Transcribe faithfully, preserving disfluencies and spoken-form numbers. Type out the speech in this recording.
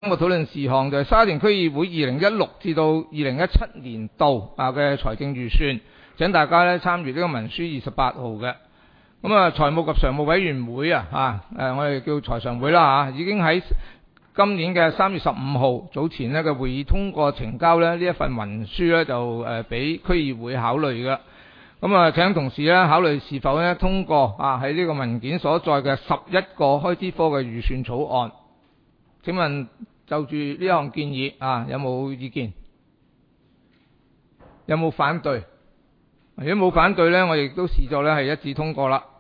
個討論事項就係沙田區議會二零一六至到二零一七年度啊嘅財政預算，請大家咧參與呢個文書二十八號嘅。咁啊，財務及常務委員會啊，啊誒我哋叫財常會啦嚇，已經喺今年嘅三月十五號早前呢嘅會議通過呈交咧呢一份文書咧，就誒俾區議會考慮嘅。咁啊，請同事咧考慮是否咧通過啊喺呢個文件所在嘅十一個開支科嘅預算草案。請問就住呢項建議啊，有冇意見？有冇反對？如果冇反對呢，我亦都視作咧係一致通過啦。